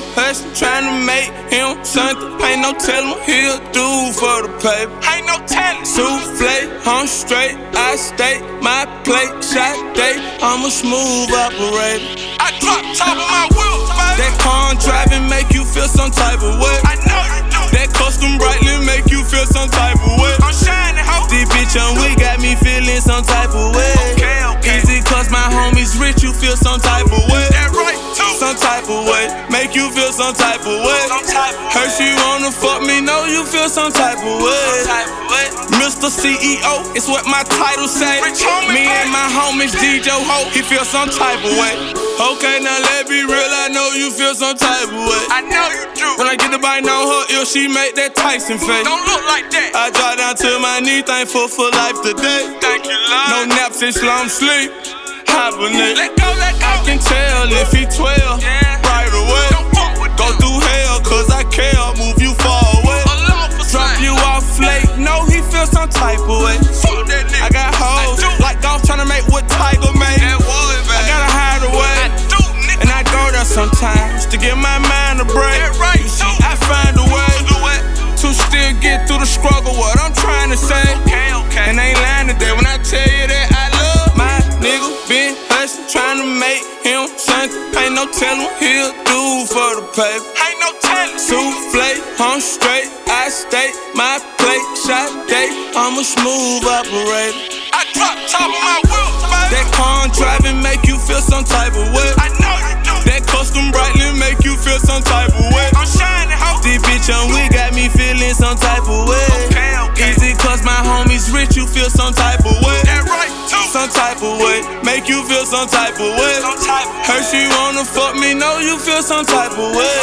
hustling, trying to make him something. Ain't no telling what he'll do for the paper. Ain't no telling. Souffle, I'm straight, I stay, my plate, shot day. I'm a smooth operator. I drop top of my wheels, baby. That car I'm driving make you feel some type of way. I know you do. That custom brightly make you feel some type of way. I'm shining, ho. This bitch on we got me feeling some type of way. Okay. Easy cause my homies rich, you feel some type of way. That right, too. Some type of way, make you feel some type of way. Heard she wanna fuck me, know you feel some type of way. Mr. CEO, it's what my title say. Me and my homies DJ Ho, he feel some type of way. Okay, now let be real, I know you feel some type of way. I know you do. When I get the bite on her ill, she make that Tyson face. Don't look like that. I drop down to my knee, thankful for life today. Thank you, Lord. No naps and slum sleep. Hibernate. Let go, let go. I can tell if he 12, yeah. Right away. Go through hell, cause I care, move you far away. Drop you off late, know he feel some type of way. I got hoes, like golf tryna make what Tiger made. I gotta hide away, and I go there sometimes to give my mind a break. You see, I find a way to still get through the struggle, what I'm trying to say. And I ain't lying today when I tell you that I love my nigga. Been hustling, trying to make him something. Ain't no telling what he'll do for the paper. Ain't no telling. Souffle, I'm straight, I stay, my plate, shot day. I'm a smooth operator. I drop top of my wheels, baby. That car I'm driving make you feel some type of way. I know you do. That custom brightly make you feel some type of way. I'm shining, ho. This bitch on we got me feeling some type of way. Okay. Easy cause my homies rich, you feel some type of way. That right, too. Some type of way, make you feel some type of way. Heard she wanna fuck me, know you feel some type of way.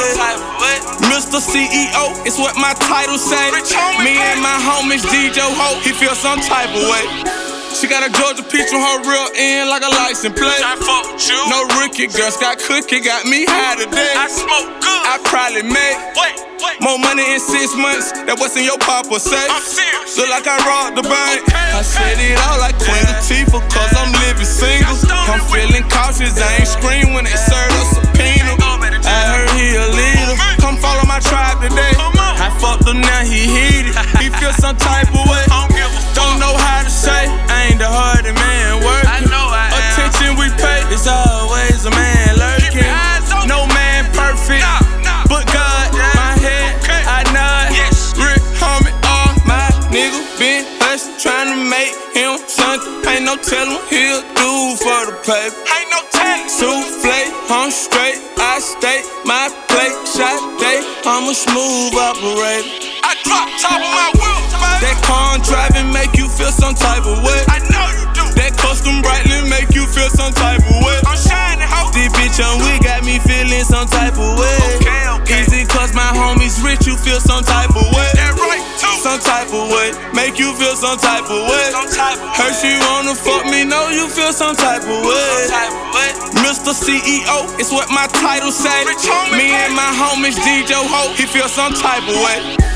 Mr. CEO, it's what my title say. Me and my homies DJ Ho, he feel some type of way. She got a Georgia peach on her real end like a license plate. I fuck with you. No rookie girls, got cookie, got me high today. I smoke good. I probably made more money in 6 months than what's in your papa safe. I'm serious. Look like I robbed the bank. I said it all like Queen Latifah, cause I'm living single. I'm feeling cautious, I ain't scream when they serve a subpoena. I heard he a leader. Come follow my tribe today. I fucked him, now he heated. He feel some type of way. Don't know how to say, I ain't the hardest man working. Attention we pay, it's always a man lurking. No man perfect, but God, my head, I nod. Rick, homie, all my nigga been hustling, trying to make him something. Ain't no telling what he'll do for the paper. Ain't no telling. Souffle, I'm straight, I stay, my plate, shot day. I'm a smooth operator. I drop top of my wheels, baby. That car I'm driving make you feel some type of way. I know you do. That custom brightly make you feel some type of way. I'm shining, ho. This bitch on we got me feeling some type of way. Okay. Easy cause my homies rich, you feel some type of way. That right, too. Some type of way, make you feel some type of way. Heard she wanna fuck me, know you feel some type of way. Mr. CEO, it's what my title say. Me and my homies DJ Ho, he feel some type of way.